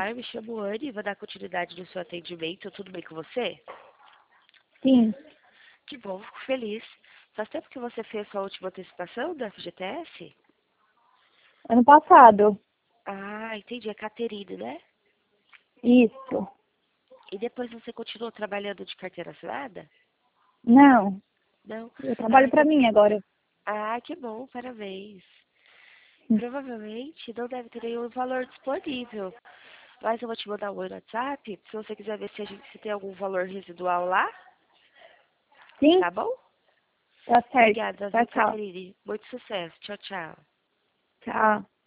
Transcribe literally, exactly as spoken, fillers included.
Mar, me chamo Anne e vou dar continuidade no seu atendimento. Tudo bem com você? Sim, Que bom, fico feliz. Faz tempo que você fez sua última antecipação da F G T S? ano passado. Ah, entendi. É Caterine, né? Isso. E depois você continuou trabalhando de carteira assinada? Não, Não? eu trabalho Ah, pra que, mim agora. ah, que bom, parabéns. Hum. Provavelmente não deve ter nenhum valor disponível. Mas eu vou te mandar um oi no WhatsApp, se você quiser ver se, a gente, se tem algum valor residual lá, Sim, tá bom? tá certo. Obrigada, Tchau, viu, tchau. Caterine? Muito sucesso. Tchau, tchau. Tchau.